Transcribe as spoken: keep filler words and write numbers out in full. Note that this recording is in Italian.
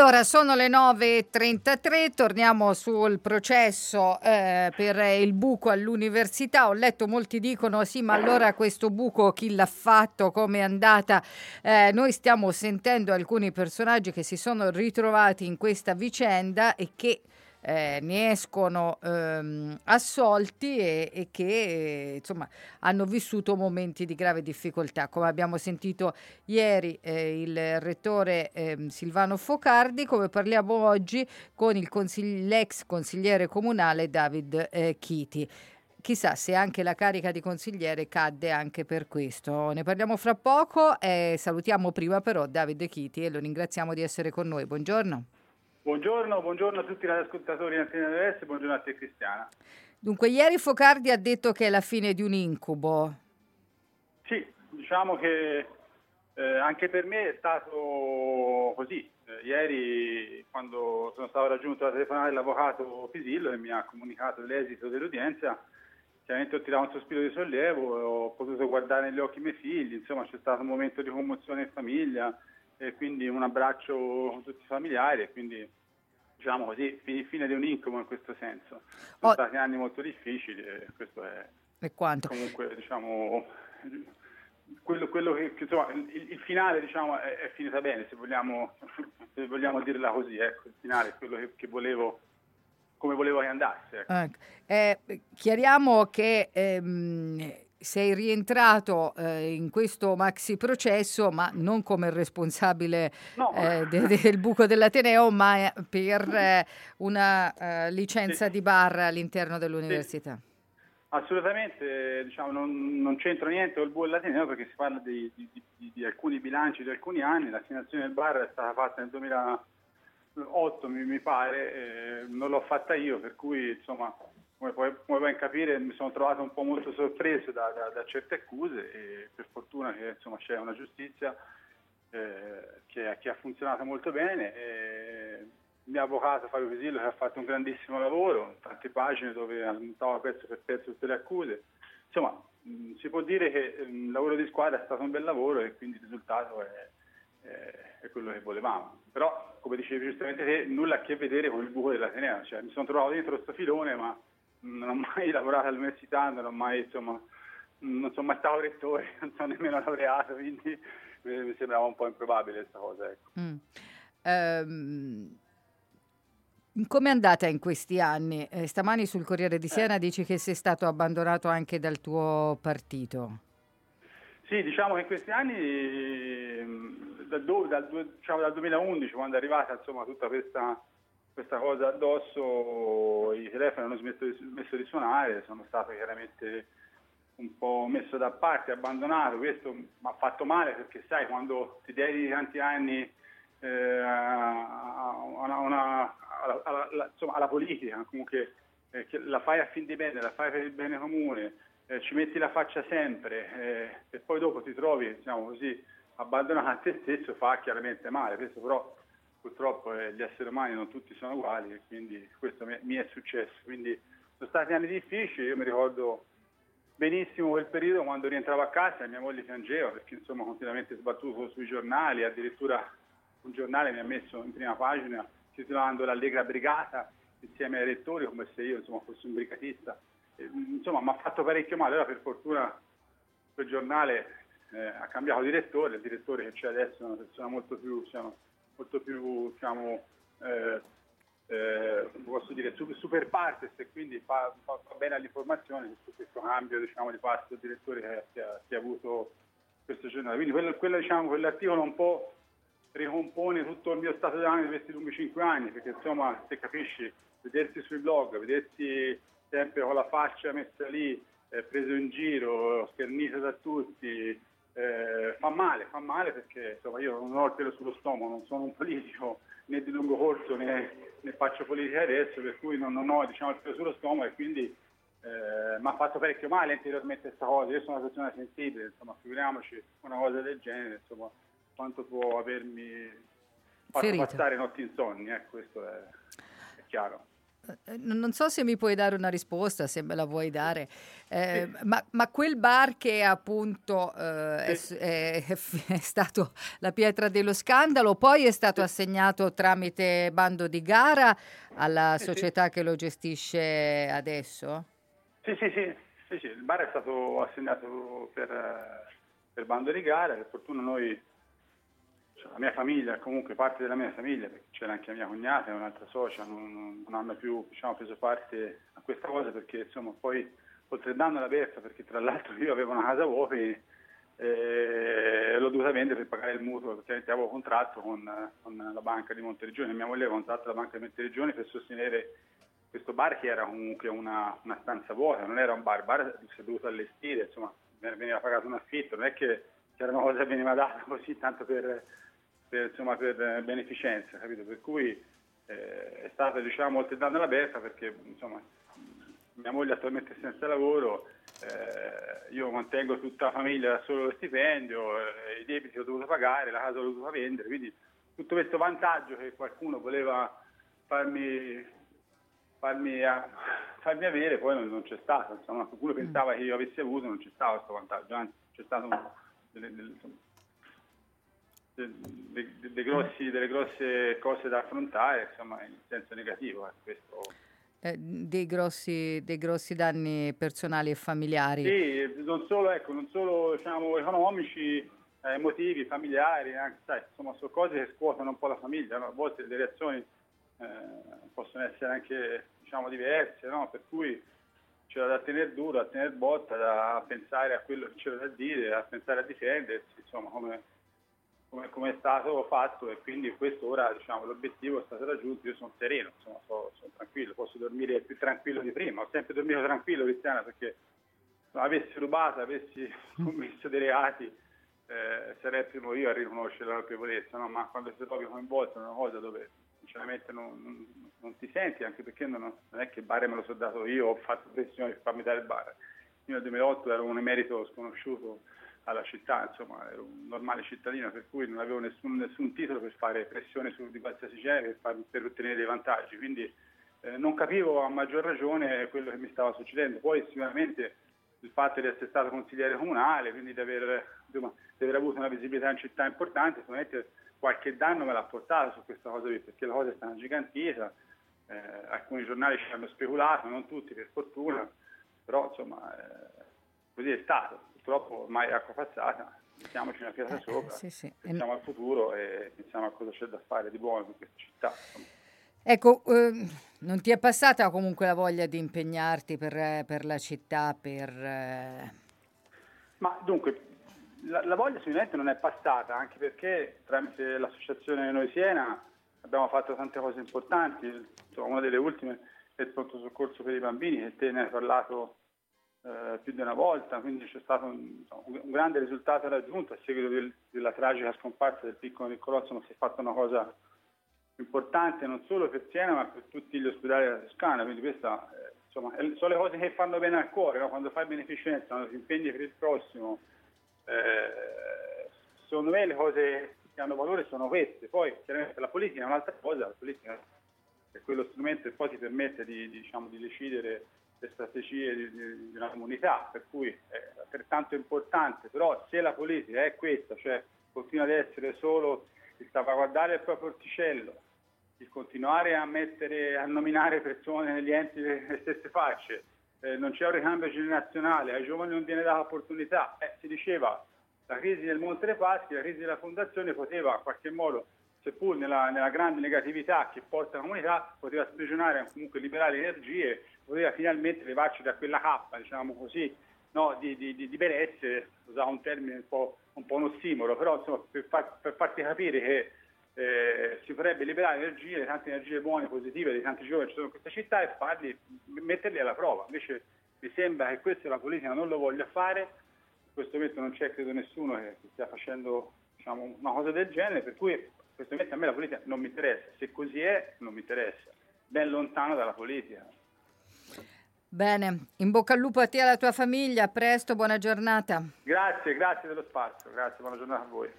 Allora, sono le nove e trentatré, torniamo sul processo eh, per il buco all'università. Ho letto molti dicono sì, ma allora questo buco chi l'ha fatto, come è andata? Eh, noi stiamo sentendo alcuni personaggi che si sono ritrovati in questa vicenda e che eh, ne escono ehm, assolti e, e che eh, insomma hanno vissuto momenti di grave difficoltà, come abbiamo sentito ieri eh, il rettore eh, Silvano Focardi, come parliamo oggi con il consigli- l'ex consigliere comunale David eh, Chiti. Chissà se anche la carica di consigliere cadde anche per questo. Ne parliamo fra poco e salutiamo prima però David Chiti e lo ringraziamo di essere con noi. Buongiorno. Buongiorno, buongiorno a tutti gli ascoltatori di Antena Adesso e buongiorno a te Cristiana. Dunque, ieri Focardi ha detto che è la fine di un incubo. Sì, diciamo che eh, anche per me è stato così. Eh, ieri, quando sono stato raggiunto alla telefonata dell'avvocato Pisillo e mi ha comunicato l'esito dell'udienza, chiaramente ho tirato un sospiro di sollievo, ho potuto guardare negli occhi i miei figli, insomma c'è stato un momento di commozione in famiglia e quindi un abbraccio con tutti i familiari e quindi diciamo così, fine di un incubo in questo senso. Sono Oh, stati anni molto difficili e questo è e quanto? comunque diciamo quello, quello che insomma il, il finale diciamo è, è finita bene, se vogliamo se vogliamo dirla così, ecco, il finale è quello che, che volevo, come volevo che andasse. Ecco. Ecco. Eh, chiariamo che ehm, sei rientrato eh, in questo maxi processo, ma non come responsabile No. eh, de- del buco dell'Ateneo, ma per eh, una eh, licenza Sì. di bar all'interno dell'università. Sì. Assolutamente, diciamo, non, non c'entra niente col buco dell'Ateneo perché si parla di, di, di, di alcuni bilanci di alcuni anni, l'assegnazione del bar è stata fatta nel duemilaotto mi, mi pare, eh, non l'ho fatta io, per cui insomma come puoi, come puoi capire mi sono trovato un po' molto sorpreso da, da, da certe accuse e per fortuna che insomma c'è una giustizia eh, che, che ha funzionato molto bene. E, il mio avvocato Fabio Pisillo che ha fatto un grandissimo lavoro, tante pagine dove ha smontato pezzo per pezzo tutte le accuse. Insomma, mh, si può dire che il lavoro di squadra è stato un bel lavoro e quindi il risultato è, è, è quello che volevamo. Però, come dicevi giustamente te, nulla a che vedere con il buco dell'Ateneo. Cioè, mi sono trovato dentro questo filone, ma non ho mai lavorato all'università, non ho mai, insomma, non sono mai stato rettore, non sono nemmeno laureato, quindi mi sembrava un po' improbabile questa cosa. Ecco. Mm. Um... Come è andata in questi anni? Eh, stamani sul Corriere di Siena Eh. dici che sei stato abbandonato anche dal tuo partito. Sì, diciamo che in questi anni, dal, dal, diciamo, dal duemilaundici, quando è arrivata insomma, tutta questa, questa cosa addosso, i telefoni hanno smesso di, smesso di suonare, sono stato chiaramente un po' messo da parte, abbandonato. Questo mi ha fatto male perché sai, quando ti dedichi tanti anni eh, a una, una, alla, alla, insomma, alla politica, comunque eh, che la fai a fin di bene, la fai per il bene comune, eh, ci metti la faccia sempre eh, e poi dopo ti trovi diciamo così abbandonato a te stesso, fa chiaramente male. Questo però purtroppo eh, gli esseri umani non tutti sono uguali e quindi questo mi, mi è successo. Quindi sono stati anni difficili, io mi ricordo benissimo quel periodo quando rientravo a casa e mia moglie piangeva perché insomma continuamente sbattuto sui giornali, addirittura un giornale mi ha messo in prima pagina titolando l'Allegra Brigata insieme ai rettori come se io insomma fossi un brigatista. E, insomma mi ha fatto parecchio male. Ora per fortuna quel giornale eh, ha cambiato direttore, il direttore che c'è adesso è una persona molto più diciamo, molto più diciamo eh, eh, posso dire super partes e quindi fa, fa, fa bene all'informazione su questo cambio diciamo di passo del direttore che, che, ha, che ha avuto questo giornale. Quindi quello, quello, diciamo, quell'articolo un po' ricompone tutto il mio stato d'animo di questi lunghi cinque anni, perché insomma se capisci, vedersi sui blog, vedersi sempre con la faccia messa lì, eh, preso in giro, schernito da tutti, eh, fa male, fa male perché insomma io non ho il pelo sullo stomaco, non sono un politico né di lungo corso né, né faccio politica adesso, per cui non, non ho diciamo il pelo sullo stomaco e quindi eh, mi ha fatto parecchio male interiormente questa cosa. Io sono una persona sensibile, insomma figuriamoci una cosa del genere, insomma quanto può avermi fatto Ferito. passare notti insonni, ecco, questo è, è chiaro. Eh, Non so se mi puoi dare una risposta, se me la vuoi dare, eh, ma, ma quel bar che appunto eh, è, Sì, è- è stato la pietra dello scandalo, poi è stato sì, assegnato tramite bando di gara alla sì, sì, società che lo gestisce adesso? sì, sì, sì, sì, sì, il bar è stato assegnato per, eh, per bando di gara, per fortuna noi, cioè, la mia famiglia, comunque parte della mia famiglia, perché c'era anche la mia cognata e un'altra socia, non, non- non hanno più, diciamo, preso parte a questa cosa perché insomma poi oltre il danno all'aperta, perché tra l'altro io avevo una casa vuoti e l'ho dovuta vendere per pagare il mutuo perché avevo contratto con, con la banca di Monteregione, mia moglie aveva contratto la banca di Monteregione per sostenere questo bar che era comunque una, una stanza vuota, non era un bar, il bar si è dovuto allestire, insomma veniva pagato un affitto, non è che c'era una cosa che veniva data così tanto per, per, insomma, per beneficenza, capito? Per cui eh, è stata, diciamo, oltre danno all'aperta perché insomma mia moglie attualmente è senza lavoro, eh, io mantengo tutta la famiglia da solo lo stipendio, eh, i debiti ho dovuto pagare, la casa l'ho dovuta vendere, quindi tutto questo vantaggio che qualcuno voleva farmi, farmi, a- farmi avere poi non, non c'è stato, insomma qualcuno Mm. pensava che io avessi avuto, non c'è stato questo vantaggio, anzi c'è stato un- delle, delle- insomma, de- de- de- dei grossi- delle grosse cose da affrontare, insomma in senso negativo, eh, questo. Eh, dei grossi, dei grossi danni personali e familiari. Sì, non solo, ecco, non solo diciamo, economici, eh, emotivi, familiari, anche, sai, insomma, sono cose che scuotono un po' la famiglia, no? A volte le reazioni eh, possono essere anche diciamo, diverse, no? Per cui c'era da tenere duro, a tenere botta, da pensare a quello che c'era da dire, a pensare a difendersi, insomma, come, come, come è stato fatto e quindi questo ora diciamo, l'obiettivo è stato raggiunto, io sono sereno, insomma, sono, sono tranquillo, posso dormire più tranquillo di prima, ho sempre dormito tranquillo Cristiana perché se avessi rubato, avessi commesso dei reati, eh, sarei il primo io a riconoscere la colpevolezza, no? Ma quando si trovi coinvolto in una cosa dove sinceramente non, non, non ti senti, anche perché non, non è che il bar me lo sono dato io, ho fatto pressione per farmi dare il bar. Io nel duemilaotto ero un emerito sconosciuto alla città, insomma, ero un normale cittadino, per cui non avevo nessun, nessun titolo per fare pressione su di qualsiasi genere, per, far, per ottenere dei vantaggi. Quindi eh, non capivo a maggior ragione quello che mi stava succedendo. Poi sicuramente il fatto di essere stato consigliere comunale, quindi di aver, insomma, di aver avuto una visibilità in città importante, sicuramente qualche danno me l'ha portato su questa cosa qui, perché la cosa è stata gigantita, eh, alcuni giornali ci hanno speculato, non tutti per fortuna, però insomma eh, così è stato, purtroppo ormai è acqua passata, mettiamoci una pietra Eh, sopra, sì, sì. E- pensiamo al futuro e pensiamo a cosa c'è da fare di buono in questa città. Insomma. Ecco, ehm, non ti è passata comunque la voglia di impegnarti per, eh, per la città, per... eh, Ma dunque, la, la voglia sicuramente non è passata, anche perché tramite l'associazione Noi Siena abbiamo fatto tante cose importanti, insomma, una delle ultime è il pronto soccorso per i bambini, che te ne hai parlato eh, più di una volta, quindi c'è stato un, insomma, un- un grande risultato raggiunto a seguito del- della tragica scomparsa del piccolo Niccolò, insomma si è fatta una cosa importante non solo per Siena ma per tutti gli ospedali della Toscana, quindi questa eh, insomma, è- sono le cose che fanno bene al cuore, no? Quando fai beneficenza, quando ti impegni per il prossimo, eh, secondo me le cose che hanno valore sono queste, poi chiaramente la politica è un'altra cosa, la politica è quello strumento che poi ti permette di, di, diciamo, di decidere le strategie di, di, di una comunità, per cui è altrettanto importante, però se la politica è questa, cioè continua ad essere solo il salvaguardare il proprio orticello, il continuare a mettere, a nominare persone negli enti le stesse facce, eh, non c'è un ricambio generazionale, ai giovani non viene data opportunità, eh, si diceva la crisi del Monte dei Paschi, la crisi della fondazione poteva in qualche modo, seppur nella, nella grande negatività che porta la comunità, poteva sprigionare, comunque liberare energie, poteva finalmente levarci da quella cappa, diciamo così, no, di, di, di, di benessere, usavo un termine un po', un po' un ossimoro, però insomma, per, far, per farti capire che eh, si potrebbe liberare energie, le tante energie buone, positive di tanti giovani che ci sono in questa città e farli, metterli alla prova. Invece mi sembra che questa la politica non lo voglia fare, in questo momento non c'è credo nessuno che stia facendo diciamo, una cosa del genere, per cui in questo momento a me la politica non mi interessa, se così è non mi interessa, ben lontano dalla politica. Bene, in bocca al lupo a te e alla tua famiglia, a presto, buona giornata. Grazie, grazie dello spazio, grazie, buona giornata a voi.